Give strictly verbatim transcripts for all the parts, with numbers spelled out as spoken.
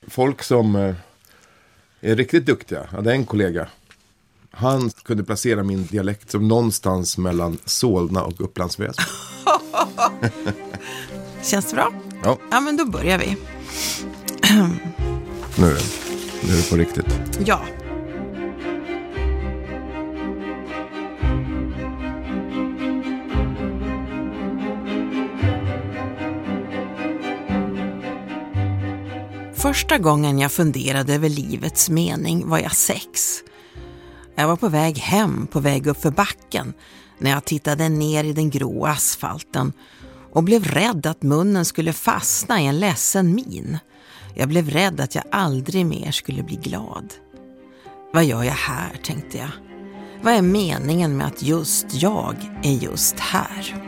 folk som eh, är riktigt duktiga. Jag hade en kollega. Han kunde placera min dialekt som någonstans mellan Solna och Upplands Väsby. Känns det bra? Ja. Ja, men då börjar vi. Nu är det, nu är det på riktigt. Ja. Första gången jag funderade över livets mening var jag sex. Jag var på väg hem, på väg upp för backen, när jag tittade ner i den grå asfalten och blev rädd att munnen skulle fastna i en ledsen min. Jag blev rädd att jag aldrig mer skulle bli glad. Vad gör jag här, tänkte jag. Vad är meningen med att just jag är just här?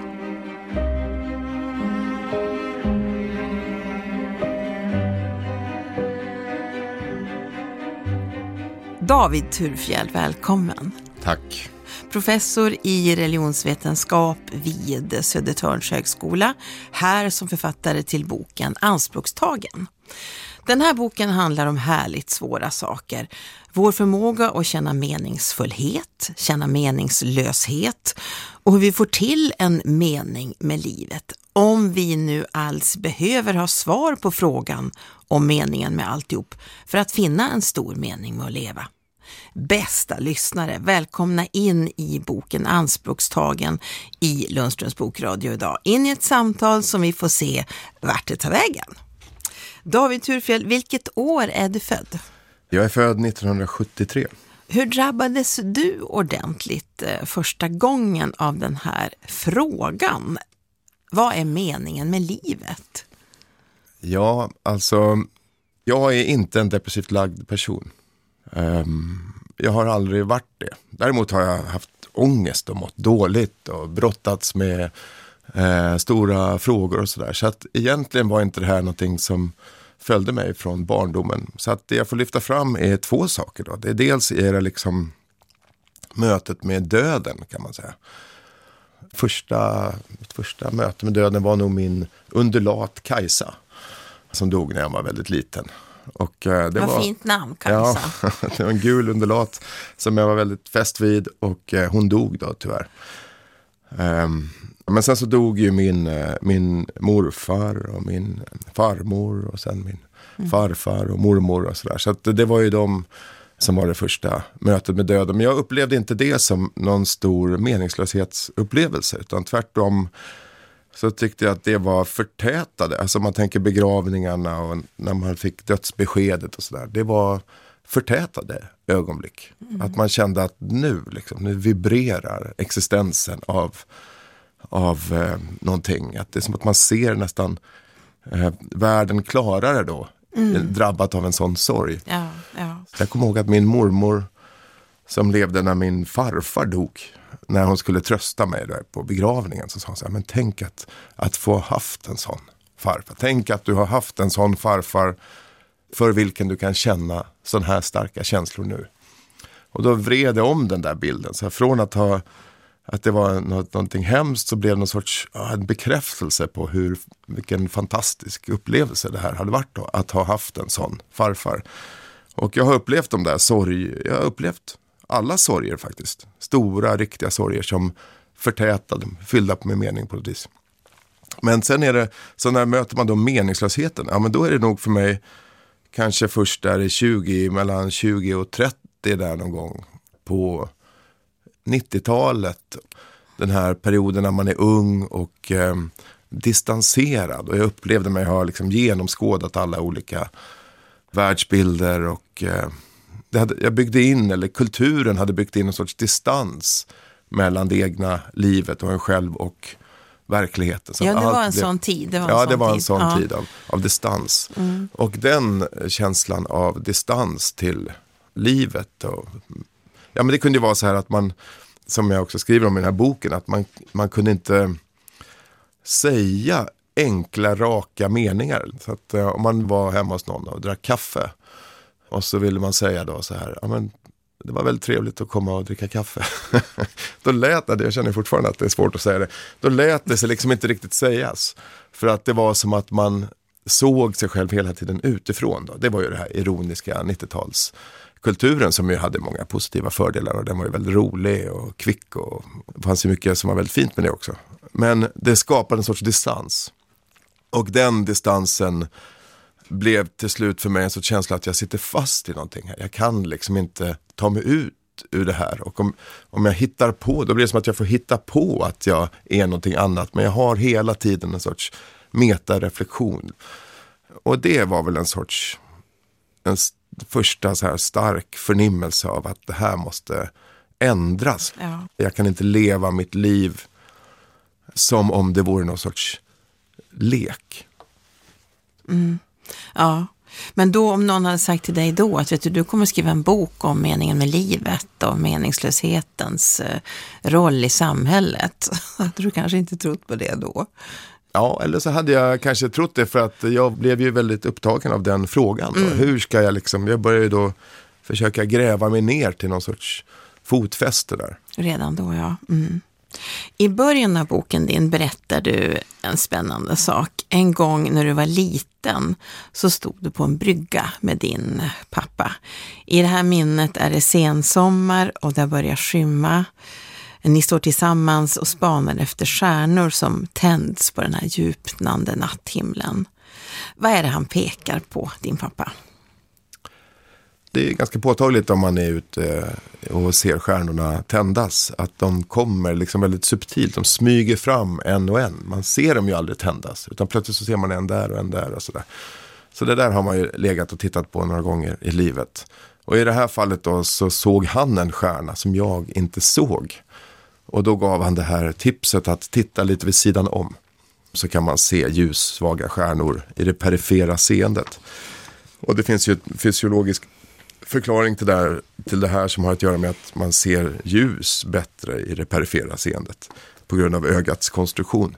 David Thurfjell, välkommen. Tack. Professor i religionsvetenskap vid Södertörns högskola, här som författare till boken Anspråkstagen. Den här boken handlar om härligt svåra saker. Vår förmåga att känna meningsfullhet, känna meningslöshet och hur vi får till en mening med livet. Om vi nu alls behöver ha svar på frågan om meningen med alltihop för att finna en stor mening med att leva. Bästa lyssnare, välkomna in i boken Anspråkstagen i Lundströms bokradio idag. In i ett samtal som vi får se vart det tar vägen. David Thurfjell, vilket år är du född? Jag är född nittonhundrasjuttiotre. Hur drabbades du ordentligt eh, första gången av den här frågan? Vad är meningen med livet? Ja, alltså jag är inte en depressivt lagd person. Um, jag har aldrig varit det. Däremot har jag haft ångest och mått dåligt och brottats med eh, stora frågor och sådär. Så att egentligen var inte det här någonting som följde mig från barndomen. Så att det jag får lyfta fram är två saker då. Det är dels är det liksom mötet med döden, kan man säga. Första, mitt första möte med döden var nog min undulat Kajsa, som dog när jag var väldigt liten. Och, eh, det Vad var fint namn, Kajsa. Ja, det var en gul undulat som jag var väldigt fäst vid, och eh, hon dog då tyvärr. Um, men sen så dog ju min, eh, min morfar och min farmor och sen min mm. farfar och mormor och sådär. Så att det, det var ju de som var det första mötet med döden. Men jag upplevde inte det som någon stor meningslöshetsupplevelse, utan tvärtom så tyckte jag att det var förtätade. Alltså man tänker begravningarna och när man fick dödsbeskedet och sådär. Det var förtätade ögonblick. Mm. Att man kände att nu, liksom, nu vibrerar existensen av, av eh, någonting. Att det är som att man ser nästan eh, världen klarare då. Mm. Drabbat av en sån sorg. Ja, ja. Jag kommer ihåg att min mormor, som levde när min farfar dog, när hon skulle trösta mig då på begravningen, så sa hon så här: men tänk att, att få haft en sån farfar. Tänk att du har haft en sån farfar för vilken du kan känna sån här starka känslor nu. Och då vred jag om den där bilden. Så här, från att ha att det var något, någonting hemskt, så blev det någon sorts ja, en bekräftelse på hur, vilken fantastisk upplevelse det här hade varit då, att ha haft en sån farfar. Och jag har upplevt de där sorg, jag har upplevt alla sorger faktiskt. Stora, riktiga sorger som förtätade, fyllda med mening på ett vis. Men sen är det, så när möter man då meningslösheten, ja men då är det nog för mig kanske först där i tjugo, mellan tjugo och trettio där någon gång på nittiotalet. Den här perioden när man är ung och eh, distanserad. Och jag upplevde mig ha liksom genomskådat alla olika världsbilder och eh, det hade, jag byggde in, eller kulturen hade byggt in en sorts distans mellan det egna livet och en själv och verkligheten. Så ja, det var en blev, sån tid. Det var en ja, sån det var en tid. sån ja. tid av, av distans. Mm. Och den känslan av distans till livet. Och, ja, men det kunde ju vara så här att man, som jag också skriver om i den här boken, att man, man kunde inte säga enkla, raka meningar. Så att uh, om man var hemma hos någon och drack kaffe och så ville man säga då så här, ja men det var väldigt trevligt att komma och dricka kaffe. Då lät det, jag känner fortfarande att det är svårt att säga det, då lät det sig liksom inte riktigt sägas. För att det var som att man såg sig själv hela tiden utifrån. Då. Det var ju det här ironiska nittiotalskulturen som ju hade många positiva fördelar och den var ju väldigt rolig och kvick och det fanns ju mycket som var väldigt fint med det också. Men det skapade en sorts distans. Och den distansen blev till slut för mig en sorts känsla att jag sitter fast i någonting här. Jag kan liksom inte ta mig ut ur det här. Och om, om jag hittar på, då blir det som att jag får hitta på att jag är någonting annat. Men jag har hela tiden en sorts metareflektion. Och det var väl en sorts en första så här stark förnimmelse av att det här måste ändras. Ja. Jag kan inte leva mitt liv som om det vore någon sorts lek. Mm. Ja, men då om någon hade sagt till dig då att vet du, du kommer skriva en bok om meningen med livet och meningslöshetens eh, roll i samhället. Hade du kanske inte trott på det då? Ja, eller så hade jag kanske trott det för att jag blev ju väldigt upptagen av den frågan. Mm. Hur ska jag liksom, jag började då försöka gräva mig ner till någon sorts fotfäste där. Redan då, ja. Mm. I början av boken din berättar du en spännande sak. En gång när du var liten så stod du på en brygga med din pappa. I det här minnet är det sensommar och det börjar skymma. Ni står tillsammans och spanar efter stjärnor som tänds på den här djupnande natthimlen. Vad är det han pekar på, din pappa? Det är ganska påtagligt om man är ute och ser stjärnorna tändas. Att de kommer liksom väldigt subtilt. De smyger fram en och en. Man ser dem ju aldrig tändas. Utan plötsligt så ser man en där och en där och sådär. Så det där har man ju legat och tittat på några gånger i livet. Och i det här fallet då så såg han en stjärna som jag inte såg. Och då gav han det här tipset att titta lite vid sidan om. Så kan man se ljussvaga stjärnor i det perifera seendet. Och det finns ju en fysiologisk förklaring till det, här, till det här som har att göra med att man ser ljus bättre i det perifera seendet. På grund av ögats konstruktion.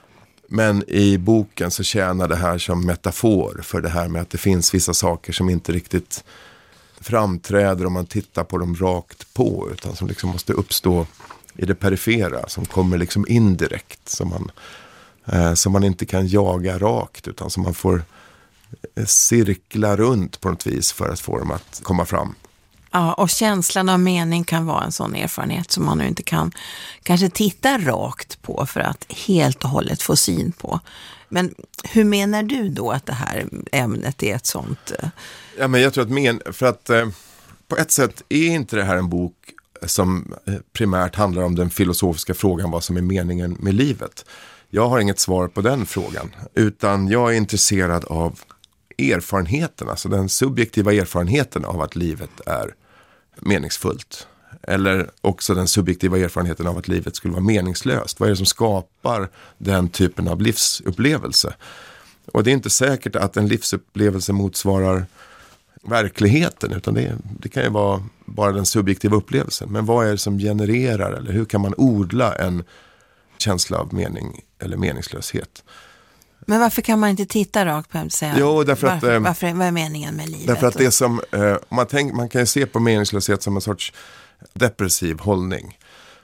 Men i boken så tjänar det här som metafor för det här med att det finns vissa saker som inte riktigt framträder om man tittar på dem rakt på. Utan som liksom måste uppstå i det perifera, som kommer liksom indirekt, som man, eh, som man inte kan jaga rakt utan som man får eh, cirkla runt på något vis för att få dem att komma fram. Ja, och känslan av mening kan vara en sån erfarenhet som man nu inte kan kanske titta rakt på för att helt och hållet få syn på. Men hur menar du då att det här ämnet är ett sånt? Eh... Ja, men jag tror att men, för att eh, på ett sätt är inte det här en bok som primärt handlar om den filosofiska frågan vad som är meningen med livet. Jag har inget svar på den frågan, utan jag är intresserad av erfarenheten, alltså den subjektiva erfarenheten av att livet är meningsfullt. Eller också den subjektiva erfarenheten av att livet skulle vara meningslöst. Vad är det som skapar den typen av livsupplevelse? Och det är inte säkert att en livsupplevelse motsvarar verkligheten, utan det, det kan ju vara bara den subjektiva upplevelsen. Men vad är det som genererar, eller hur kan man odla en känsla av mening eller meningslöshet? Men varför kan man inte titta rakt på och säga, jo, därför att, varför, varför, vad är meningen med livet? Därför att det som, eh, man, tänk, man kan ju se på meningslöshet som en sorts depressiv hållning.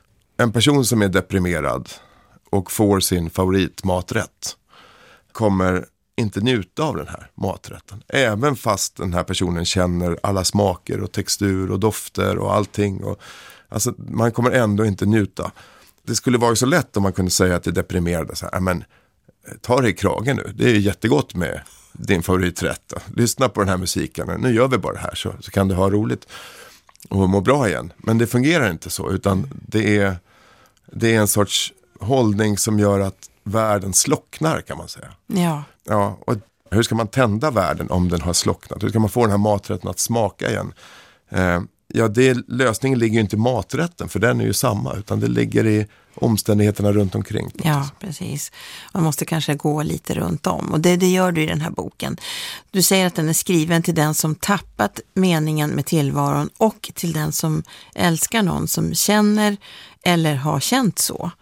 En person som är deprimerad och får sin favoritmaträtt kommer inte njuta av den här maträtten. Även fast den här personen känner alla smaker och textur och dofter och allting. Och, alltså, man kommer ändå inte njuta. Det skulle vara så lätt om man kunde säga till deprimerade så här, men ta det i kragen nu. Det är ju jättegott med din favoriträtt. Då. Lyssna på den här musiken. Nu gör vi bara det här så, så kan du ha roligt och må bra igen. Men det fungerar inte så, utan det är, det är en sorts hållning som gör att världen slocknar, kan man säga. Ja. Ja, och hur ska man tända världen om den har slocknat? Hur ska man få den här maträtten att smaka igen? Eh, ja, det, lösningen ligger ju inte i maträtten, för den är ju samma, utan det ligger i omständigheterna runt omkring. Ja, precis. Man måste kanske gå lite runt om. Och det, det gör du i den här boken. Du säger att den är skriven till den som tappat meningen med tillvaron och till den som älskar någon som känner eller har känt så.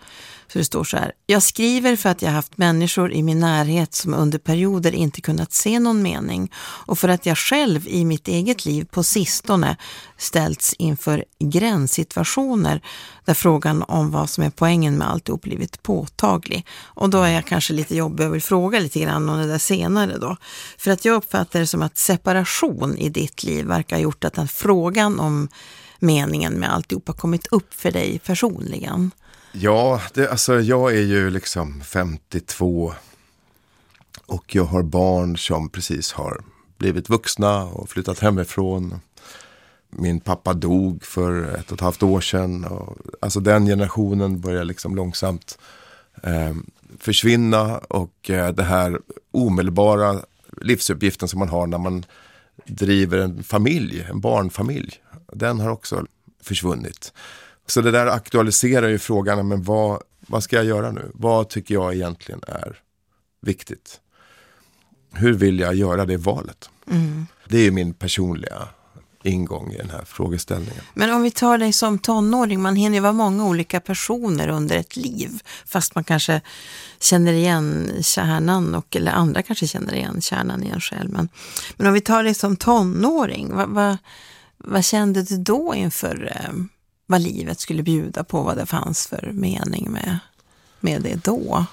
Så det står så här: jag skriver för att jag haft människor i min närhet som under perioder inte kunnat se någon mening, och för att jag själv i mitt eget liv på sistone ställts inför gränssituationer där frågan om vad som är poängen med allt blivit påtaglig. Och då är jag kanske lite jobbig och vill fråga lite grann om det där senare då. För att jag uppfattar det som att separation i ditt liv verkar ha gjort att den frågan om meningen med alltihop har kommit upp för dig personligen. Ja, det, alltså jag är ju liksom femtiotvå och jag har barn som precis har blivit vuxna och flyttat hemifrån. Min pappa dog för ett och ett halvt år sedan. Och, alltså den generationen börjar liksom långsamt eh, försvinna, och eh, det här omedelbara livsuppgiften som man har när man driver en familj, en barnfamilj, den har också försvunnit. Så det där aktualiserar ju frågan, men vad, vad ska jag göra nu? Vad tycker jag egentligen är viktigt? Hur vill jag göra det valet? Mm. Det är ju min personliga ingång i den här frågeställningen. Men om vi tar dig som tonåring, man hinner ju vara många olika personer under ett liv, fast man kanske känner igen kärnan, och, eller andra kanske känner igen kärnan i en själv. Men, men om vi tar dig som tonåring, vad, vad, vad kände du då inför eh, vad livet skulle bjuda på, vad det fanns för mening med, med det då?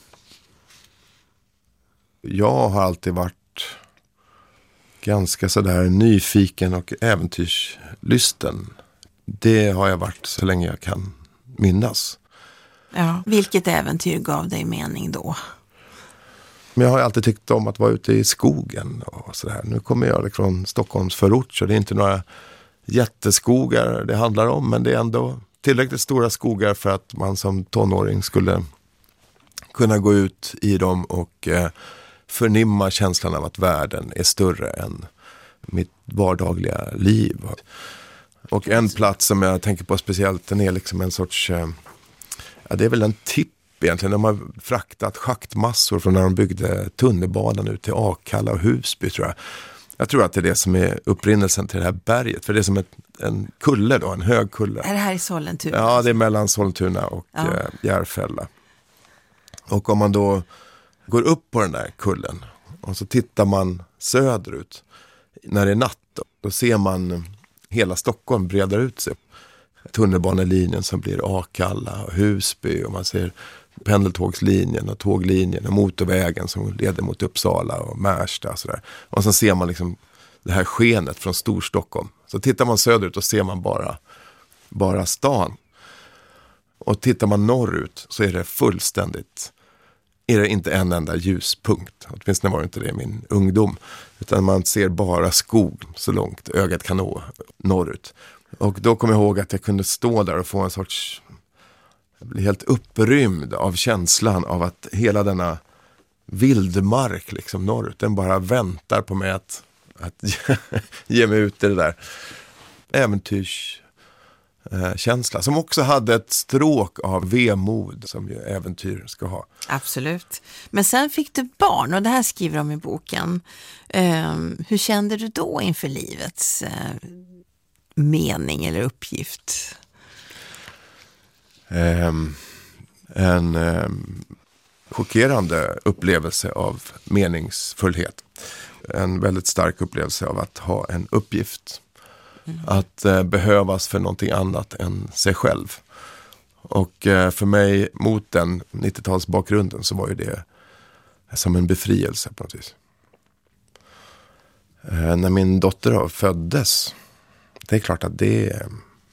Jag har alltid varit ganska sådär nyfiken och äventyrslysten. Det har jag varit så länge jag kan minnas. Ja, vilket äventyr gav dig mening då? Men jag har alltid tyckt om att vara ute i skogen och sådär. Nu kommer jag från Stockholms förort, så det är inte några jätteskogar det handlar om, men det är ändå tillräckligt stora skogar för att man som tonåring skulle kunna gå ut i dem och eh, förnimma känslan av att världen är större än mitt vardagliga liv. Och en plats som jag tänker på speciellt, den är liksom en sorts, ja, det är väl en tipp egentligen. De har fraktat schaktmassor från när de byggde tunnelbanan ut till Akalla och Husby, tror jag. Jag tror att det är det som är upprinnelsen till det här berget. För det är som ett, en kulle då, en hög kulle. Är det här i Sollentuna? Ja, det är mellan Sollentuna och ja. eh, Järfälla. Och om man då går upp på den där kullen och så tittar man söderut när det är natt, då, då ser man hela Stockholm breda ut sig. Tunnelbanelinjen som blir Akalla och Husby, och man ser pendeltågslinjen och tåglinjen och motorvägen som leder mot Uppsala och Märsta och sådär. Och så ser man liksom det här skenet från Storstockholm. Så tittar man söderut och ser man bara, bara stan. Och tittar man norrut så är det fullständigt, är det inte en enda ljuspunkt. Åtminstone var det inte det i min ungdom. Utan man ser bara skog så långt ögat kan nå norrut. Och då kommer jag ihåg att jag kunde stå där och få en sorts, bli helt upprymd av känslan av att hela denna vildmark liksom norrut, den bara väntar på mig att, att ge mig ut i det där äventyrs eh, känsla, som också hade ett stråk av vemod som ju äventyr ska ha. Absolut. Men sen fick du barn, och det här skriver de i boken. Eh, hur kände du då inför livets eh, mening eller uppgift? Um, en um, chockerande upplevelse av meningsfullhet. En väldigt stark upplevelse av att ha en uppgift. Mm. Att uh, behövas för någonting annat än sig själv. Och uh, för mig, mot den nittiotalsbakgrunden, så var ju det som en befrielse på något vis. Uh, när min dotter föddes, det är klart att det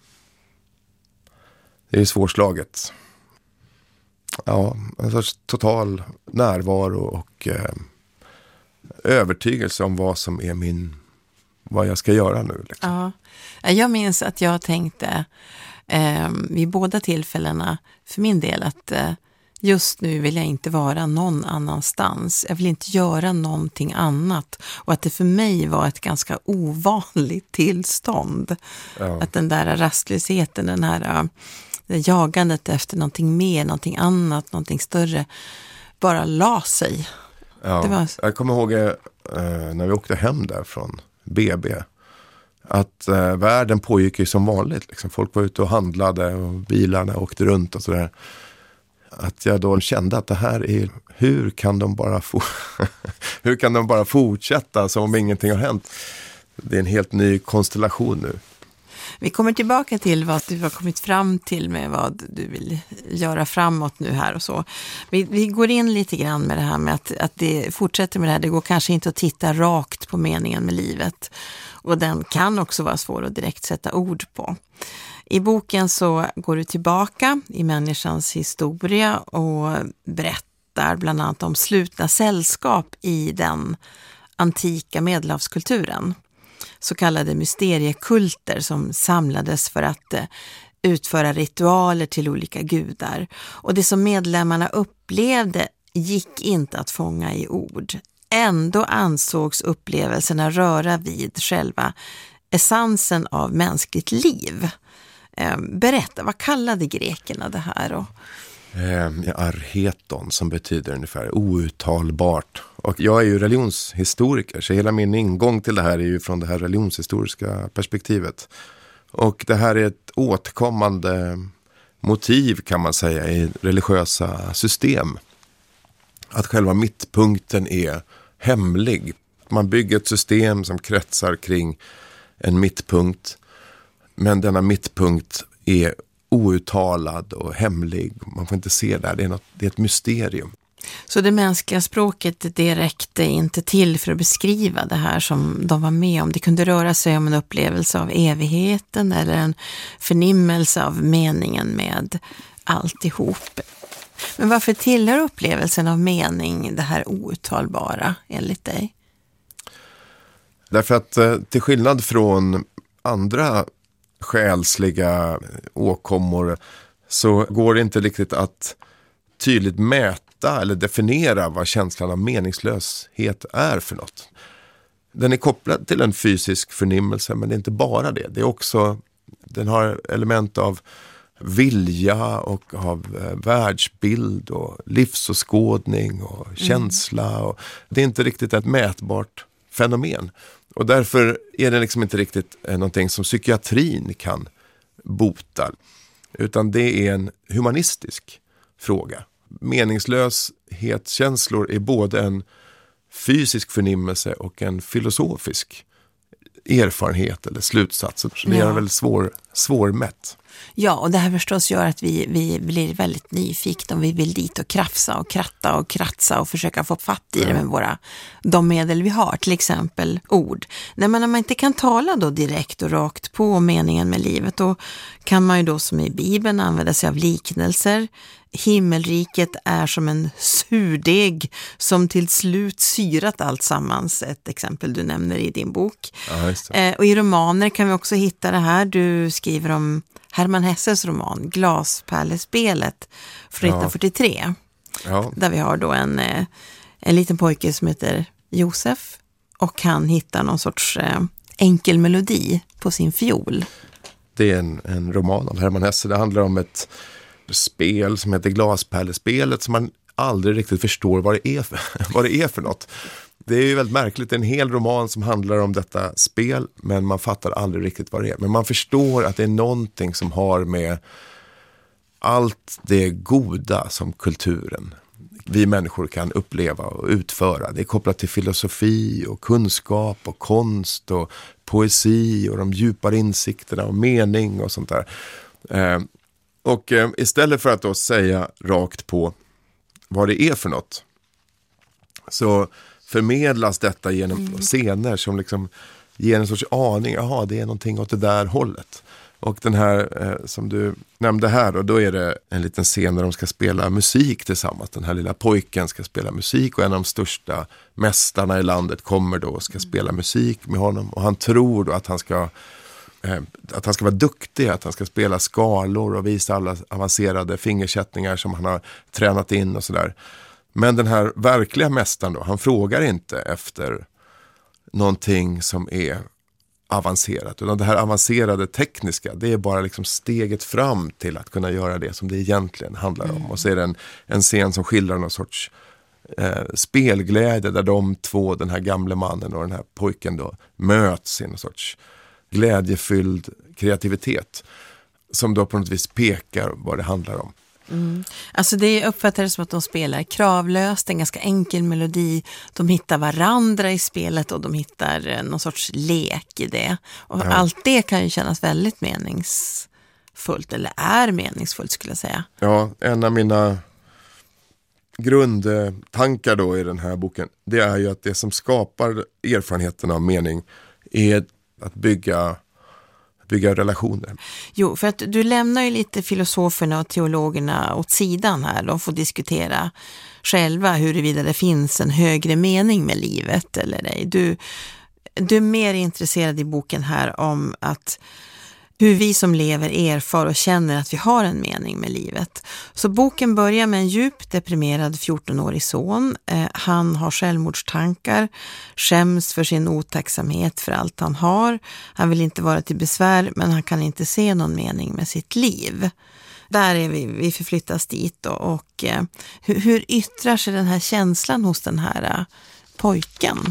Det är svårslaget. Ja, en sorts total närvaro och eh, övertygelse om vad som är min, vad jag ska göra nu. Liksom. Ja, jag minns att jag tänkte eh, vid båda tillfällena för min del att eh, just nu vill jag inte vara någon annanstans. Jag vill inte göra någonting annat. Och att det för mig var ett ganska ovanligt tillstånd. Ja. Att den där rastlösheten, den här det jagandet efter någonting mer, någonting annat, någonting större, bara la sig. Ja, det var... Jag kommer ihåg eh, när vi åkte hem där från B B, att eh, världen pågick ju som vanligt. Liksom. Folk var ute och handlade och bilarna åkte runt och sådär. Att jag då kände att det här är, hur kan de bara få, hur kan de bara fortsätta som om ingenting har hänt? Det är en helt ny konstellation nu. Vi kommer tillbaka till vad du har kommit fram till med vad du vill göra framåt nu här och så. Vi, vi går in lite grann med det här med att, att det fortsätter med det här. Det går kanske inte att titta rakt på meningen med livet. Och den kan också vara svår att direkt sätta ord på. I boken så går du tillbaka i människans historia och berättar bland annat om slutna sällskap i den antika medelhavskulturen. Så kallade mysteriekulter som samlades för att eh, utföra ritualer till olika gudar. Och det som medlemmarna upplevde gick inte att fånga i ord. Ändå ansågs upplevelserna röra vid själva essensen av mänskligt liv. Eh, berätta, vad kallade grekerna det här då? Eh, arheton, som betyder ungefär outtalbart. Och jag är ju religionshistoriker, så hela min ingång till det här är ju från det här religionshistoriska perspektivet. Och det här är ett återkommande motiv, kan man säga, i religiösa system. Att själva mittpunkten är hemlig. Man bygger ett system som kretsar kring en mittpunkt, men denna mittpunkt är outtalad och hemlig. Man får inte se det. Det är, något, det är ett mysterium. Så det mänskliga språket, det räckte inte till för att beskriva det här som de var med om. Det kunde röra sig om en upplevelse av evigheten eller en förnimmelse av meningen med alltihop. Men varför tillhör upplevelsen av mening det här outtalbara enligt dig? Därför att till skillnad från andra själsliga åkommor så går det inte riktigt att tydligt mäta eller definiera vad känslan av meningslöshet är för något. Den är kopplad till en fysisk förnimmelse, men det är inte bara det. Det är också, den har element av vilja och av världsbild och livsåskådning och mm. känsla. Och det är inte riktigt ett mätbart fenomen. Och därför är det liksom inte riktigt någonting som psykiatrin kan bota. Utan det är en humanistisk fråga. Meningslöshetskänslor är både en fysisk förnimmelse och en filosofisk erfarenhet eller slutsats. Så det är väldigt svår, svårmätt. Ja, och det här förstås gör att vi, vi blir väldigt nyfikna och vi vill dit och krafsa och kratta och kratsa och försöka få fatt i det med våra, de medel vi har, till exempel ord. När man, när man inte kan tala då direkt och rakt på meningen med livet, då kan man ju då som i Bibeln använda sig av liknelser. Himmelriket är som en surdeg som till slut syrat allt sammans, ett exempel du nämner i din bok. Ja, just det. Eh, och i romaner kan vi också hitta det här. Du skriver om Hermann Hesses roman Glaspärlespelet från ja. nittonhundrafyrtiotre. Ja. Där vi har då en, en liten pojke som heter Josef och han hittar någon sorts eh, enkel melodi på sin fiol. Det är en, en roman av Hermann Hesse. Det handlar om ett spel som heter Glaspärlespelet som man aldrig riktigt förstår vad det är för, vad det är för något. Det är ju väldigt märkligt, en hel roman som handlar om detta spel, men man fattar aldrig riktigt vad det är. Men man förstår att det är någonting som har med allt det goda som kulturen, vi människor kan uppleva och utföra. Det är kopplat till filosofi och kunskap och konst och poesi och de djupare insikterna och mening och sånt där. Eh, och eh, istället för att då säga rakt på vad det är för något, så förmedlas detta genom mm. scener som liksom ger en sorts aning. Jaha, det är någonting åt det där hållet. Och den här eh, som du nämnde här, och då är det en liten scen där de ska spela musik tillsammans. Den här lilla pojken ska spela musik och en av de största mästarna i landet kommer då och ska spela musik med honom. Och han tror då att han ska eh, att han ska vara duktig, att han ska spela skalor och visa alla avancerade fingersättningar som han har tränat in och sådär. Men den här verkliga mästaren då, han frågar inte efter någonting som är avancerat. Utan det här avancerade tekniska, det är bara liksom steget fram till att kunna göra det som det egentligen handlar om. Mm. Och så är det en, en scen som skildrar någon sorts eh, spelglädje där de två, den här gamle mannen och den här pojken då, möts i en sorts glädjefylld kreativitet som då på något vis pekar vad det handlar om. Mm. Alltså det uppfattades som att de spelar kravlöst, en ganska enkel melodi. De hittar varandra i spelet och de hittar någon sorts lek i det. Och ja. Allt det kan ju kännas väldigt meningsfullt, eller är meningsfullt skulle jag säga. Ja, en av mina grundtankar då i den här boken, det är ju att det som skapar erfarenheten av mening är att bygga bygga relationer. Jo, för att du lämnar ju lite filosoferna och teologerna åt sidan här. De får diskutera själva huruvida det finns en högre mening med livet eller ej. Du, du är mer intresserad i boken här om att hur vi som lever erfar och känner att vi har en mening med livet. Så boken börjar med en djupt deprimerad fjortonårig son. Eh, han har självmordstankar, skäms för sin otacksamhet för allt han har. Han vill inte vara till besvär, men han kan inte se någon mening med sitt liv. Där är vi, vi förflyttas dit. Och, och eh, hur, hur yttrar sig den här känslan hos den här eh, pojken?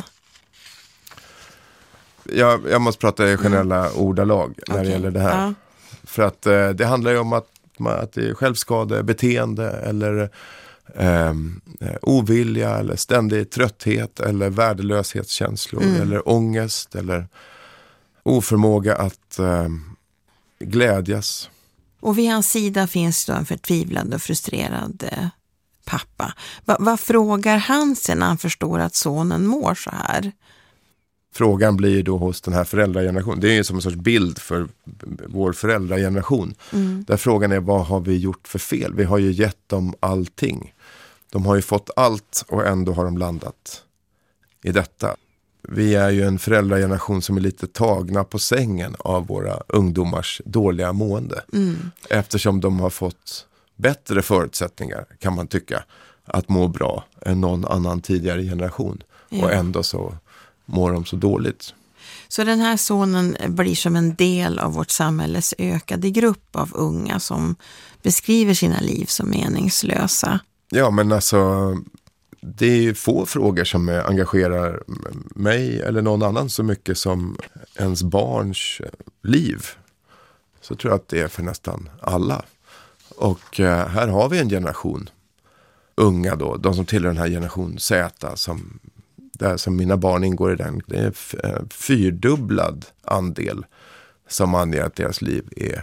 Jag, jag måste prata i generella mm. ordalag när okay. det gäller det här. Ja. För att eh, det handlar ju om att, att det är självskadebeteende eller eh, ovilja eller ständig trötthet eller värdelöshetskänslor mm. eller ångest eller oförmåga att eh, glädjas. Och vid hans sida finns då en förtvivlad och frustrerad eh, pappa. Va, vad frågar han sig när han förstår att sonen mår så här? Frågan blir då hos den här föräldragenerationen. Det är ju som en sorts bild för vår föräldrageneration. Mm. Där frågan är, vad har vi gjort för fel? Vi har ju gett dem allting. De har ju fått allt och ändå har de landat i detta. Vi är ju en föräldrageneration som är lite tagna på sängen av våra ungdomars dåliga mående. Mm. Eftersom de har fått bättre förutsättningar, kan man tycka, att må bra än någon annan tidigare generation. Ja. Och ändå så mår de så dåligt. Så den här sonen blir som en del av vårt samhälles ökade grupp av unga som beskriver sina liv som meningslösa. Ja, men alltså det är ju få frågor som engagerar mig eller någon annan så mycket som ens barns liv. Så tror jag att det är för nästan alla. Och här har vi en generation unga då, de som tillhör den här generation Z som där som mina barn ingår i den, det är en fyrdubblad andel som anger att deras liv är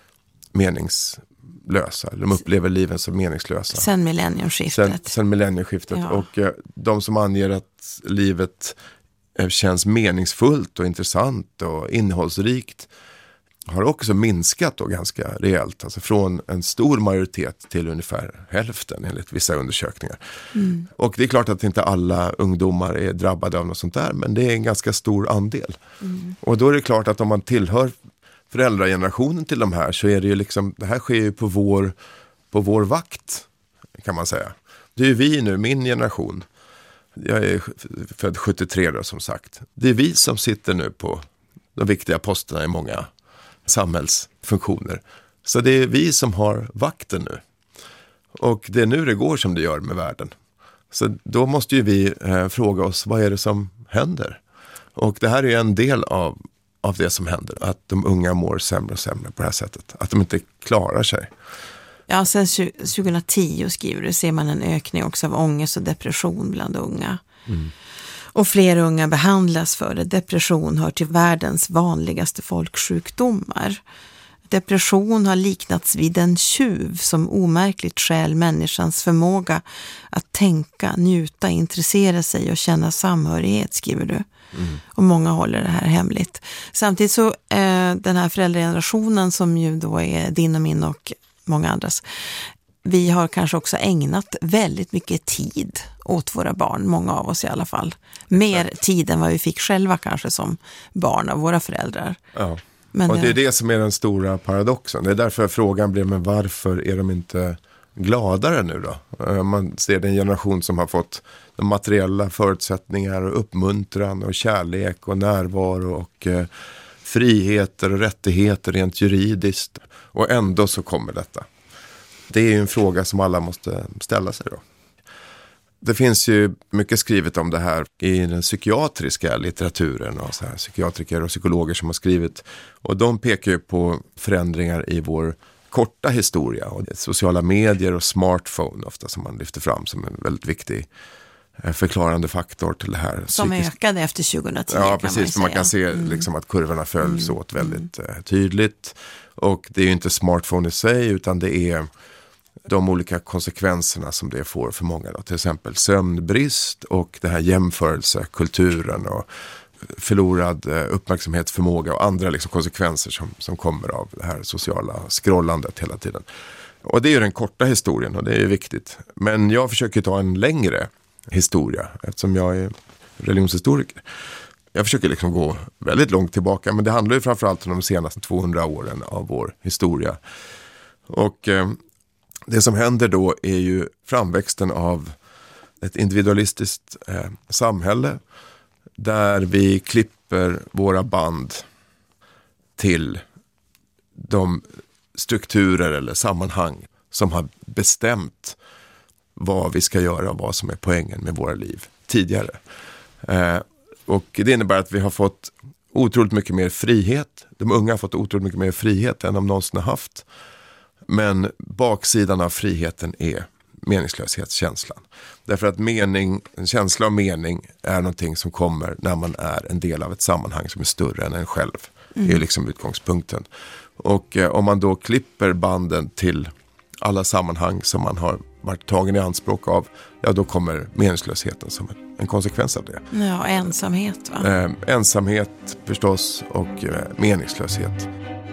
meningslösa. De upplever liven som meningslösa. Sen millenniumskiftet. Sen, sen millenniumskiftet. Ja. Och eh, de som anger att livet eh, känns meningsfullt och intressant och innehållsrikt har också minskat då ganska rejält. Alltså från en stor majoritet till ungefär hälften enligt vissa undersökningar. Mm. Och det är klart att inte alla ungdomar är drabbade av något sånt där, men det är en ganska stor andel. Mm. Och då är det klart att om man tillhör föräldragenerationen till de här så är det ju liksom, det här sker ju på vår, på vår vakt kan man säga. Det är ju vi nu, min generation. Jag är född sjuttiotre då som sagt. Det är vi som sitter nu på de viktiga posterna i många samhällsfunktioner. Så det är vi som har vakten nu. Och det är nu det går som det gör med världen. Så då måste ju vi eh, fråga oss, vad är det som händer? Och det här är en del av, av det som händer. Att de unga mår sämre och sämre på det här sättet. Att de inte klarar sig. Ja, sen tjugohundratio skriver du, ser man en ökning också av ångest och depression bland unga. Mm. Och fler unga behandlas för det. Depression hör till världens vanligaste folksjukdomar. Depression har liknats vid en tjuv som omärkligt stjäl människans förmåga att tänka, njuta, intressera sig och känna samhörighet, skriver du. Mm. Och många håller det här hemligt. Samtidigt så eh, den här föräldragenerationen som ju då är din och min och många andras, vi har kanske också ägnat väldigt mycket tid åt våra barn, många av oss i alla fall. Mer Exakt. Tid än vad vi fick själva kanske som barn av våra föräldrar. Ja. Men och det är det som är den stora paradoxen. Det är därför frågan blir, men varför är de inte gladare nu då? Man ser den generation som har fått de materiella förutsättningar och uppmuntran och kärlek och närvaro och eh, friheter och rättigheter rent juridiskt. Och ändå så kommer detta. Det är ju en fråga som alla måste ställa sig då. Det finns ju mycket skrivet om det här i den psykiatriska litteraturen och så här, psykiatriker och psykologer som har skrivit. Och de pekar ju på förändringar i vår korta historia. Och det är sociala medier och smartphone ofta som man lyfter fram som en väldigt viktig förklarande faktor till det här. Som Psykisk... ökade efter tjugohundratio. Ja, precis. Man, för man kan se mm. liksom, att kurvorna följs mm. åt väldigt mm. tydligt. Och det är ju inte smartphone i sig, utan det är de olika konsekvenserna som det får för många. Då. Till exempel sömnbrist och det här jämförelsekulturen och förlorad uppmärksamhetsförmåga och andra liksom konsekvenser som, som kommer av det här sociala scrollandet hela tiden. Och det är ju den korta historien och det är ju viktigt. Men jag försöker ta en längre historia eftersom jag är religionshistoriker. Jag försöker liksom gå väldigt långt tillbaka, men det handlar ju framförallt om de senaste tvåhundra åren av vår historia. Och eh, det som händer då är ju framväxten av ett individualistiskt eh, samhälle där vi klipper våra band till de strukturer eller sammanhang som har bestämt vad vi ska göra och vad som är poängen med våra liv tidigare. Eh, och det innebär att vi har fått otroligt mycket mer frihet. De unga har fått otroligt mycket mer frihet än de någonsin har haft. Men baksidan av friheten är meningslöshetskänslan. Därför att mening, en känsla av mening är någonting som kommer när man är en del av ett sammanhang som är större än en själv. Mm. Det är liksom utgångspunkten. Och eh, om man då klipper banden till alla sammanhang som man har varit tagen i anspråk av, ja då kommer meningslösheten som en, en konsekvens av det. Ja, ensamhet va? Eh, ensamhet förstås och eh, meningslöshet.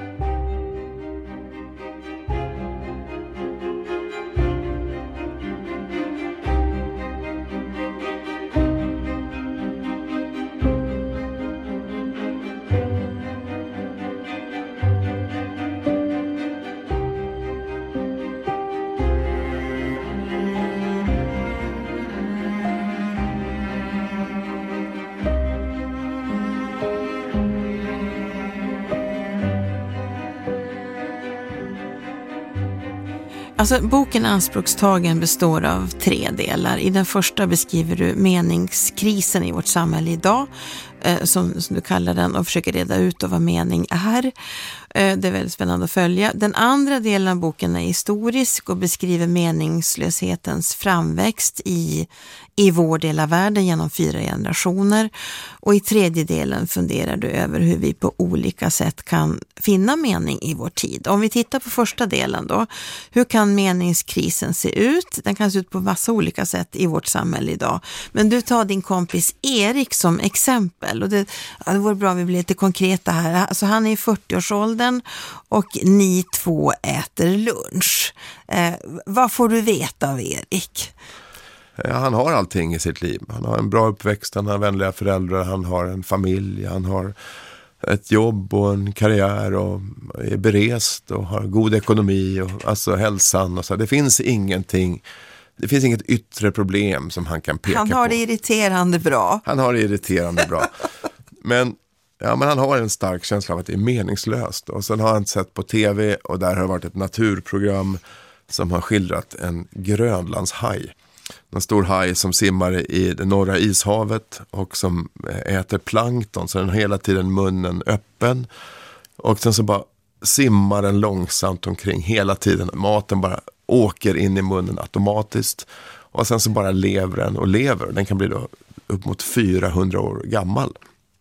Alltså, boken Anspråkstagen består av tre delar. I den första beskriver du meningskrisen i vårt samhälle idag, eh, som, som du kallar den, och försöker reda ut vad mening är. Eh, det är väldigt spännande att följa. Den andra delen av boken är historisk och beskriver meningslöshetens framväxt i, i vår del av världen genom fyra generationer. Och i tredje delen funderar du över hur vi på olika sätt kan finna mening i vår tid. Om vi tittar på första delen då, hur kan meningskrisen se ut? Den kan se ut på massa olika sätt i vårt samhälle idag. Men du tar din kompis Erik som exempel. Och det, ja, det vore bra att vi blir lite konkreta här. Alltså, han är i fyrtioårsåldern och ni två äter lunch. Eh, vad får du veta av Erik? Ja, han har allting i sitt liv. Han har en bra uppväxt, han har vänliga föräldrar, han har en familj, han har ett jobb och en karriär och är berest och har god ekonomi och alltså hälsan och så. Det finns ingenting, det finns inget yttre problem som han kan peka på. Han har på. det irriterande bra. Han har det irriterande bra. Men, ja, men han har en stark känsla av att det är meningslöst. Och sen har han sett på tv och där har det varit ett naturprogram som har skildrat en grönlandshaj. En stor haj som simmar i det norra ishavet och som äter plankton, så den har hela tiden munnen öppen. Och sen så bara simmar den långsamt omkring hela tiden. Maten bara åker in i munnen automatiskt. Och sen så bara lever den och lever. Den kan bli då upp mot fyrahundra år gammal.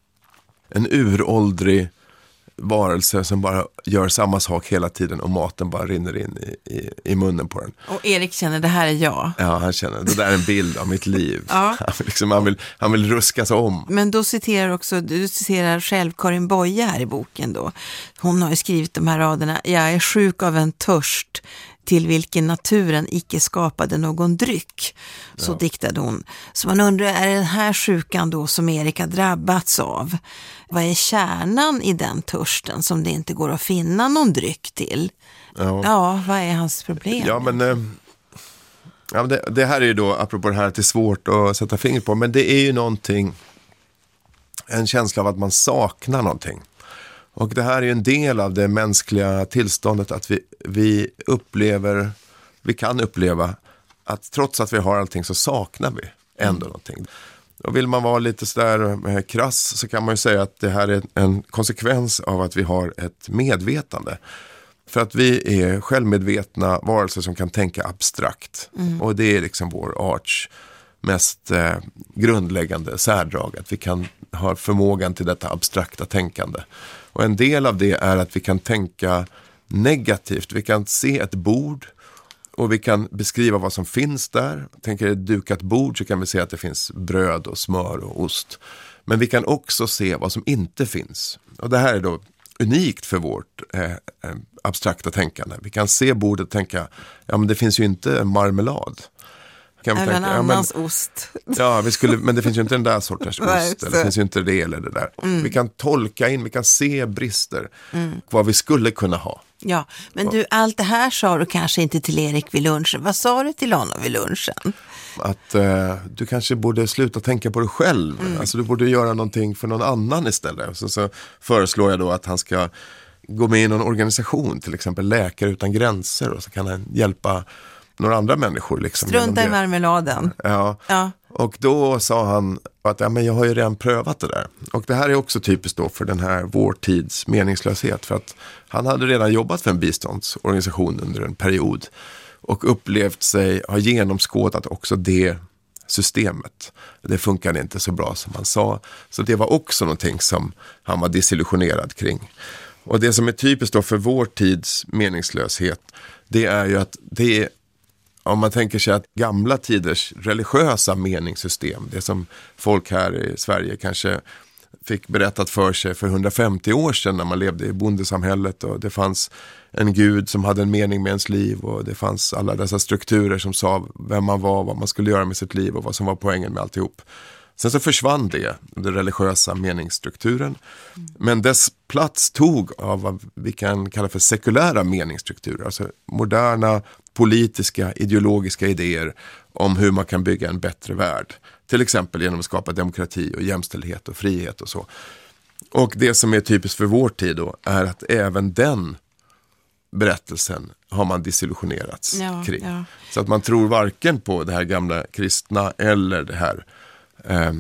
En uråldrig varelse som bara gör samma sak hela tiden och maten bara rinner in i, i, i munnen på den. Och Erik känner, det här är jag. Ja, han känner, det där är en bild av mitt liv. Ja. Han, liksom, han, vill, han vill ruskas om. Men då citerar också, du citerar själv Karin Boye här i boken då. Hon har ju skrivit de här raderna: jag är sjuk av en törst till vilken naturen icke skapade någon dryck. Så ja. Diktade hon. Så man undrar, är det den här sjukan då som Erik har drabbats av? Vad är kärnan i den törsten som det inte går att finna någon dryck till? Ja, ja vad är hans problem? Ja, men, eh, ja, men det, det här är ju då, apropå det här att det är svårt att sätta fingret på, men det är ju någonting, en känsla av att man saknar någonting. Och det här är ju en del av det mänskliga tillståndet, att vi, vi upplever, vi kan uppleva att trots att vi har allting så saknar vi ändå mm. någonting. Och vill man vara lite sådär krass så kan man ju säga att det här är en konsekvens av att vi har ett medvetande. För att vi är självmedvetna varelser som kan tänka abstrakt. Mm. Och det är liksom vår arts mest eh, grundläggande särdrag. Att vi kan ha förmågan till detta abstrakta tänkande. Och en del av det är att vi kan tänka negativt. Vi kan se ett bord och vi kan beskriva vad som finns där. Tänker ett dukat bord så kan vi se att det finns bröd och smör och ost. Men vi kan också se vad som inte finns. Och det här är då unikt för vårt eh, abstrakta tänkande. Vi kan se bordet och tänka, ja men det finns ju inte marmelad. Kan vi Även tänka, annans ja, men, ost. Ja, vi skulle, men det finns ju inte den där sortens Nej, ost. Eller det finns ju inte det eller det där. Mm. Vi kan tolka in, vi kan se brister. Mm. Vad vi skulle kunna ha. Ja, men du, allt det här sa du kanske inte till Erik vid lunchen. Vad sa du till honom vid lunchen? Att eh, du kanske borde sluta tänka på dig själv. Mm. Alltså du borde göra någonting för någon annan istället. Så, så föreslår jag då att han ska gå med i någon organisation. Till exempel Läkare utan gränser. Och så kan han hjälpa några andra människor. Liksom, strunta i marmeladen. Ja. ja, och då sa han att ja, men jag har ju redan prövat det där. Och det här är också typiskt då för den här vår tids meningslöshet. För att han hade redan jobbat för en biståndsorganisation under en period. Och upplevt sig ha genomskådat också det systemet. Det funkade inte så bra som han sa. Så det var också någonting som han var desillusionerad kring. Och det som är typiskt då för vår tids meningslöshet, det är ju att det är, om man tänker sig att gamla tiders religiösa meningssystem, det som folk här i Sverige kanske fick berättat för sig för hundrafemtio år sedan när man levde i bondesamhället och det fanns en gud som hade en mening med ens liv och det fanns alla dessa strukturer som sa vem man var, vad man skulle göra med sitt liv och vad som var poängen med alltihop. Sen så försvann det, den religiösa meningsstrukturen. Mm. Men dess plats tog av vad vi kan kalla för sekulära meningsstrukturer. Alltså moderna politiska, ideologiska idéer om hur man kan bygga en bättre värld. Till exempel genom att skapa demokrati och jämställdhet och frihet och så. Och det som är typiskt för vår tid då är att även den berättelsen har man desillusionerats ja, kring. Ja. Så att man tror varken på det här gamla kristna eller det här eh,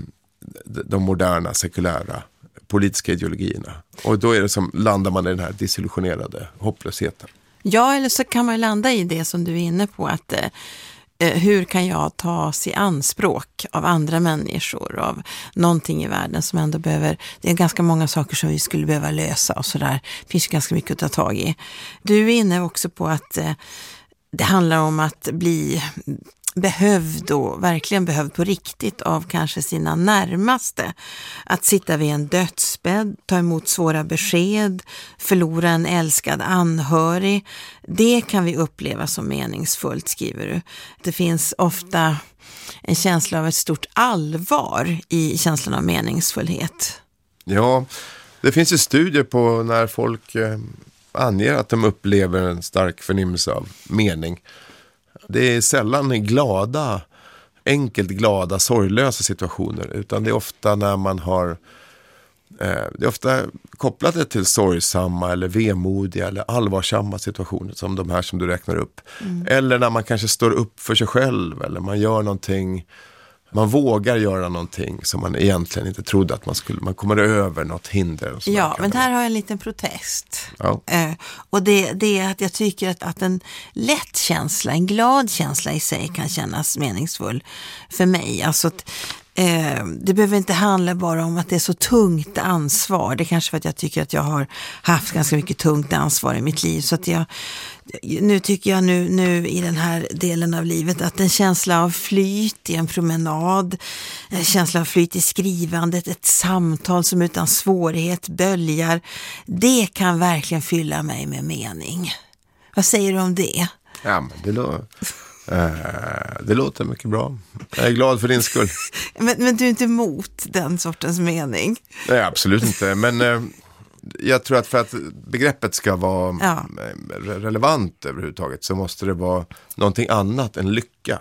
de moderna sekulära politiska ideologierna. Och då är det som landar man i den här desillusionerade hopplösheten. Ja, eller så kan man landa i det som du är inne på att eh, hur kan jag ta sig anspråk av andra människor, av någonting i världen som ändå behöver, det är ganska många saker som vi skulle behöva lösa och sådär. Det finns ju ganska mycket att ta tag i. Du är inne också på att eh, det handlar om att bli behövd och verkligen behövd på riktigt av kanske sina närmaste. Att sitta vid en dödsbädd, ta emot svåra besked, förlora en älskad anhörig. Det kan vi uppleva som meningsfullt, skriver du. Det finns ofta en känsla av ett stort allvar i känslan av meningsfullhet. Ja, det finns ju studier på när folk eh, anger att de upplever en stark förnimmelse av mening. Det är sällan i glada, enkelt glada, sorglösa situationer. Utan det är ofta när man har, eh, det är ofta kopplat det till sorgsamma eller vemodiga eller allvarsamma situationer som de här som du räknar upp. Mm. Eller när man kanske står upp för sig själv eller man gör någonting, man vågar göra någonting som man egentligen inte trodde att man skulle, man kommer över något hinder. Och ja, men här har jag en liten protest. Ja. Eh, och det, det är att jag tycker att, att en lätt känsla, en glad känsla i sig kan kännas meningsfull för mig. Alltså att eh, det behöver inte handla bara om att det är så tungt ansvar. Det är kanske för att jag tycker att jag har haft ganska mycket tungt ansvar i mitt liv. Så att jag, nu tycker jag nu, nu i den här delen av livet att en känsla av flyt i en promenad, en känsla av flyt i skrivandet, ett samtal som utan svårighet böljar, det kan verkligen fylla mig med mening. Vad säger du om det? Ja, men det låter... Uh, det låter mycket bra. Jag är glad för din skull. men, men du är inte emot den sortens mening? Nej, absolut inte. Men uh, jag tror att för att begreppet ska vara ja. relevant överhuvudtaget så måste det vara någonting annat än lycka.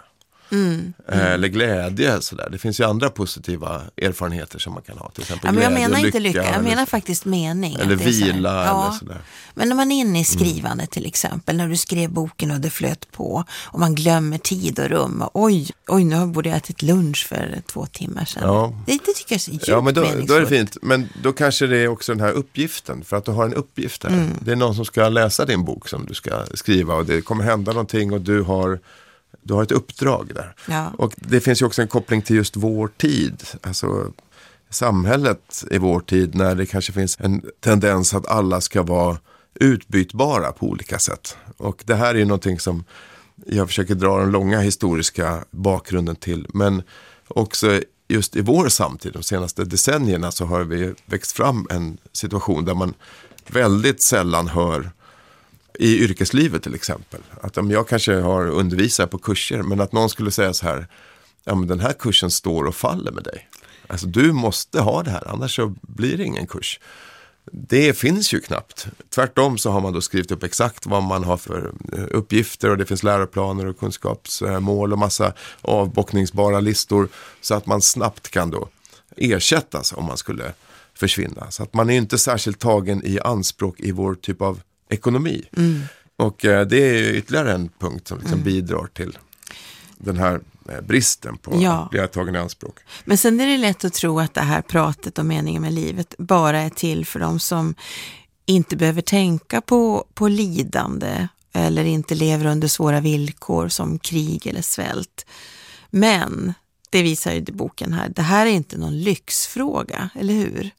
Mm. Mm. Eller glädje. Sådär. Det finns ju andra positiva erfarenheter som man kan ha. Till exempel ja, men jag glädje, menar inte lycka, lycka, jag eller, menar faktiskt mening. eller vila. Ja. Eller sådär. Men när man är inne i skrivande till exempel, när du skrev boken och det flöt på och man glömmer tid och rum. Och, oj, oj, nu borde jag ätit lunch för två timmar sedan. Ja. Det, det tycker jag är så djupt Ja, men då, meningsfullt. då är det fint. Men då kanske det är också den här uppgiften. För att du har en uppgift där. Mm. Det är någon som ska läsa din bok som du ska skriva. Och det kommer hända någonting och du har, du har ett uppdrag där. Ja. Och det finns ju också en koppling till just vår tid. Alltså samhället i vår tid, när det kanske finns en tendens att alla ska vara utbytbara på olika sätt. Och det här är ju någonting som jag försöker dra den långa historiska bakgrunden till. Men också just i vår samtid, de senaste decennierna, så har vi växt fram en situation där man väldigt sällan hör i yrkeslivet till exempel. Att om jag kanske har undervisat på kurser, men att någon skulle säga så här: ja, men den här kursen står och faller med dig. Alltså du måste ha det här, annars så blir det ingen kurs. Det finns ju knappt. Tvärtom så har man då skrivit upp exakt vad man har för uppgifter, och det finns läroplaner och kunskapsmål och massa avbockningsbara listor, så att man snabbt kan då ersättas om man skulle försvinna. Så att man är inte särskilt tagen i anspråk i vår typ av ekonomi. Mm. Och eh, det är ytterligare en punkt som liksom mm. bidrar till den här eh, bristen på ja. att bli tagen i anspråk. Men sen är det lätt att tro att det här pratet om meningen med livet bara är till för de som inte behöver tänka på, på lidande eller inte lever under svåra villkor som krig eller svält. Men det visar ju i boken här, det här är inte någon lyxfråga, eller hur?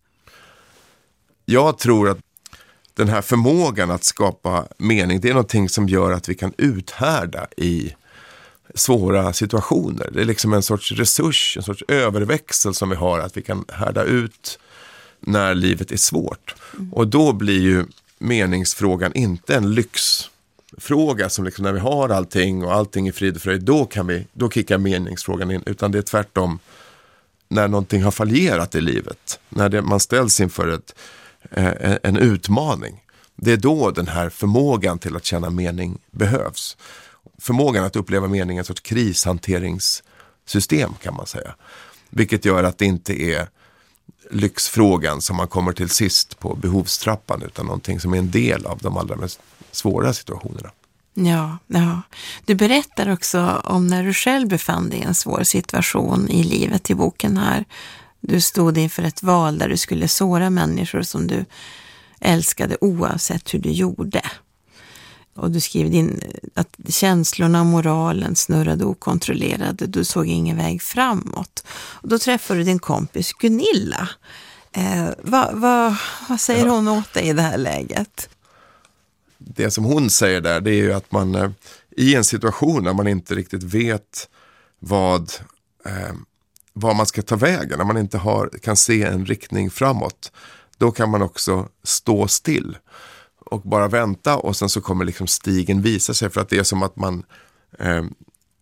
Jag tror att den här förmågan att skapa mening, det är någonting som gör att vi kan uthärda i svåra situationer. Det är liksom en sorts resurs, en sorts överväxel som vi har, att vi kan härda ut när livet är svårt. Mm. Och då blir ju meningsfrågan inte en lyxfråga som liksom när vi har allting och allting är frid och fröjd, då kan vi, då kickar meningsfrågan in, utan det är tvärtom när någonting har fallerat i livet, när det, man ställs inför ett en utmaning. Det är då den här förmågan till att känna mening behövs. Förmågan att uppleva mening är en sorts krishanteringssystem, kan man säga. Vilket gör att det inte är lyxfrågan som man kommer till sist på behovstrappan, utan någonting som är en del av de allra mest svåra situationerna. Ja, ja. Du berättar också om när du själv befann dig i en svår situation i livet i boken här. Du stod inför ett val där du skulle såra människor som du älskade oavsett hur du gjorde. Och du skrev din, att känslorna och moralen snurrade okontrollerade. Du såg ingen väg framåt. Och då träffade du din kompis Gunilla. Eh, vad, vad, vad säger hon åt dig i det här läget? Det som hon säger där, det är ju att man eh, i en situation när man inte riktigt vet vad... Eh, vad man ska ta vägen, när man inte har, kan se en riktning framåt, då kan man också stå still och bara vänta, och sen så kommer liksom stigen visa sig, för att det är som att man eh, eh,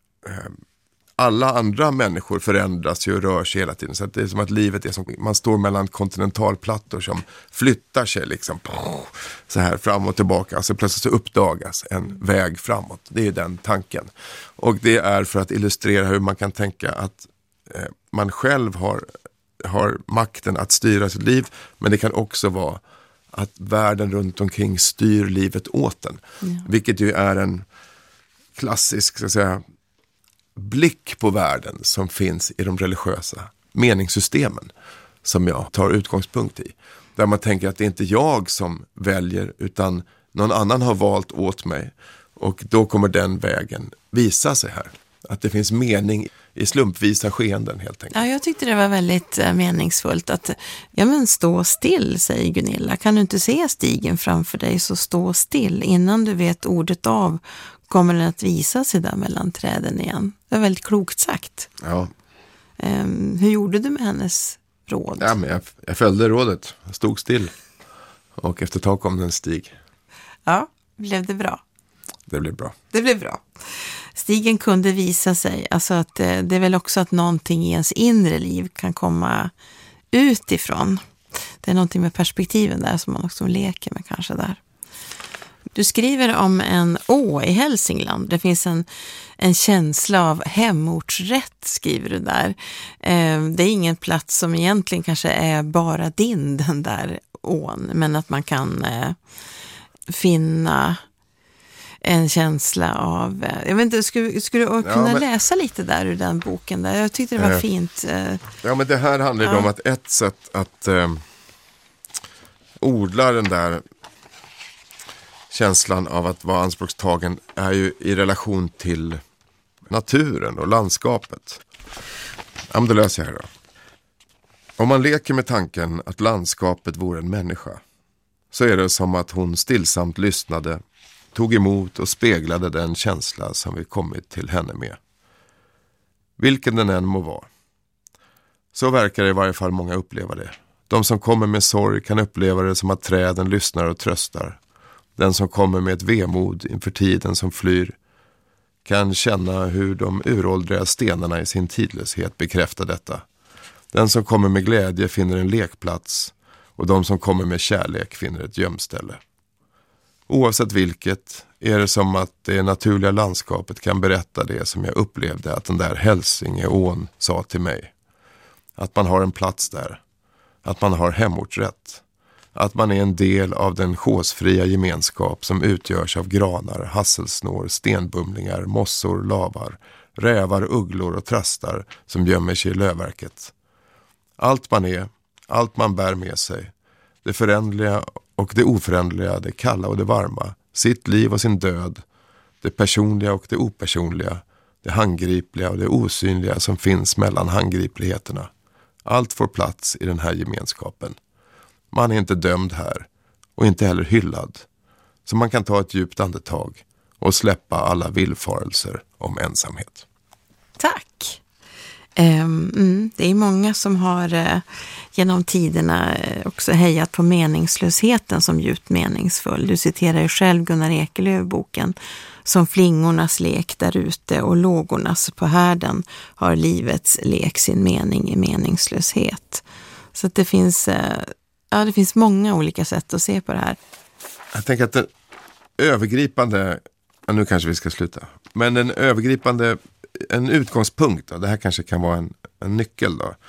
alla andra människor förändras ju och rör sig hela tiden, så att det är som att livet är som, man står mellan kontinentalplattor som flyttar sig liksom så här fram och tillbaka, alltså plötsligt så uppdagas en väg framåt. Det är den tanken, och det är för att illustrera hur man kan tänka att man själv har, har makten att styra sitt liv, men det kan också vara att världen runt omkring styr livet åt den. Ja. Vilket ju är en klassisk, så att säga, blick på världen som finns i de religiösa meningssystemen som jag tar utgångspunkt i. Där man tänker att det är inte jag som väljer, utan någon annan har valt åt mig, och då kommer den vägen visa sig här. Att det finns mening i slumpvisa skeenden, helt enkelt. Ja, jag tyckte det var väldigt meningsfullt att, ja men stå still, säger Gunilla. Kan du inte se stigen framför dig, så stå still. Innan du vet ordet av kommer den att visa sig där mellan träden igen. Det var väldigt klokt sagt. Ja. Um, hur gjorde du med hennes råd? Ja, men jag, jag följde rådet. Jag stod still. Och efter ett tag kom den stig. Ja, blev det bra? Det blev bra. Det blev bra. Stigen kunde visa sig, alltså att det, det är väl också att någonting i ens inre liv kan komma utifrån. Det är någonting med perspektiven där som man också leker med kanske där. Du skriver om en å i Hälsingland. Det finns en, en känsla av hemortsrätt, skriver du där. Eh, det är ingen plats som egentligen kanske är bara din, den där ån. Men att man kan eh, finna en känsla av... Jag vet inte, skulle, skulle du kunna ja, men, läsa lite där ur den boken? Där? Jag tyckte det var eh, fint. Eh, ja, men det här handlar ju ja. om att ett sätt att eh, odla den där känslan av att vara anspråkstagen är ju i relation till naturen och landskapet. Ja, men då läser jag här då. Om man leker med tanken att landskapet vore en människa, så är det som att hon stillsamt lyssnade, tog emot och speglade den känsla som vi kommit till henne med. Vilken den än må vara. Så verkar det i varje fall många uppleva det. De som kommer med sorg kan uppleva det som att träden lyssnar och tröstar. Den som kommer med ett vemod inför tiden som flyr kan känna hur de uråldriga stenarna i sin tidlöshet bekräftar detta. Den som kommer med glädje finner en lekplats, och de som kommer med kärlek finner ett gömställe. Oavsett vilket är det som att det naturliga landskapet kan berätta det som jag upplevde att den där Hälsingeån sa till mig. Att man har en plats där. Att man har hemortsrätt. Att man är en del av den chosfria gemenskap som utgörs av granar, hasselsnår, stenbumlingar, mossor, lavar, rävar, ugglor och trastar som gömmer sig i lövverket. Allt man är, allt man bär med sig, det förändliga och det oförändliga, det kalla och det varma, sitt liv och sin död, det personliga och det opersonliga, det handgripliga och det osynliga som finns mellan handgripligheterna. Allt får plats i den här gemenskapen. Man är inte dömd här och inte heller hyllad, så man kan ta ett djupt andetag och släppa alla villfarelser om ensamhet. Tack! Um, mm, det är många som har uh, genom tiderna uh, också hejat på meningslösheten som djupt meningsfull. Du citerar ju själv Gunnar Ekelöf i boken. Som flingornas lek där ute och lågornas på härden har livets lek sin mening i meningslöshet. Så att det finns, uh, ja, det finns många olika sätt att se på det här. Jag tänker att den övergripande, ja, nu kanske vi ska sluta, men den övergripande, en utgångspunkt då, det här kanske kan vara en, en nyckel då.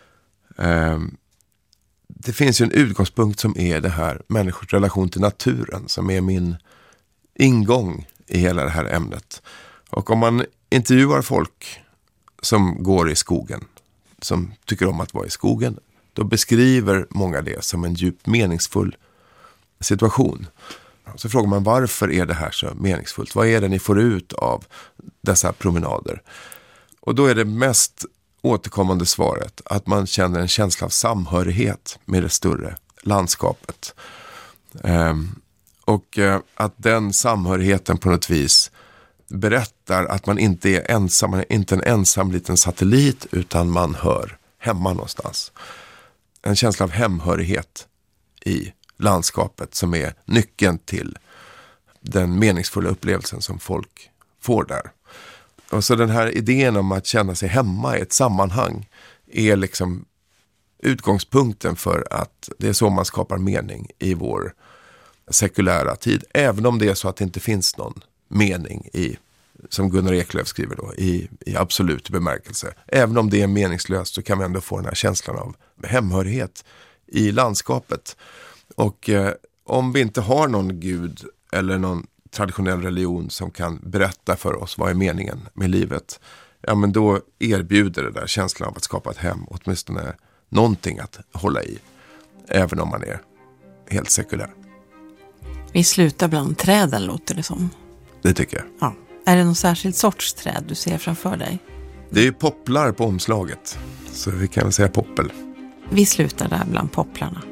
Um, det finns ju en utgångspunkt som är det här människors relation till naturen, som är min ingång i hela det här ämnet. Och om man intervjuar folk som går i skogen, som tycker om att vara i skogen, då beskriver många det som en djupt meningsfull situation. Så frågar man, varför är det här så meningsfullt? Vad är det ni får ut av dessa promenader? Och då är det mest återkommande svaret att man känner en känsla av samhörighet med det större landskapet. Um, och uh, att den samhörigheten på något vis berättar att man inte är ensam, man är inte en ensam liten satellit, utan man hör hemma någonstans. En känsla av hemhörighet i landskapet som är nyckeln till den meningsfulla upplevelsen som folk får där. Och så den här idén om att känna sig hemma i ett sammanhang är liksom utgångspunkten för att det är så man skapar mening i vår sekulära tid. Även om det är så att det inte finns någon mening i, som Gunnar Ekelöf skriver då, i, i absolut bemärkelse. Även om det är meningslöst så kan vi ändå få den här känslan av hemhörighet i landskapet. Och eh, om vi inte har någon gud eller någon traditionell religion som kan berätta för oss vad är meningen med livet, ja, men då erbjuder det där känslan av att skapa ett hem åtminstone någonting att hålla i, även om man är helt sekulär. Vi slutar bland träden, låter det som. Det tycker jag. Ja. Är det någon särskild sorts träd du ser framför dig? Det är ju popplar på omslaget, så vi kan väl säga poppel. Vi slutar där bland popplarna.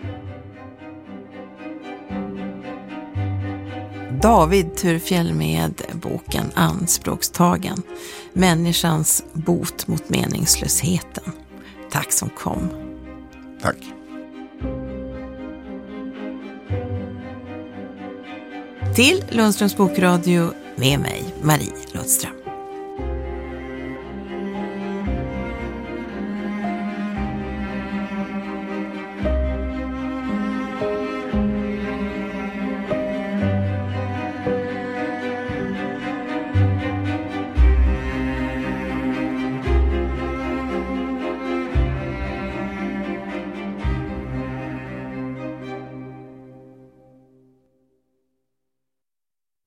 David Thurfjell med boken Anspråkstagen. Människans bot mot meningslösheten. Tack som kom. Tack. Till Lundströms bokradio med mig, Marie Lundström.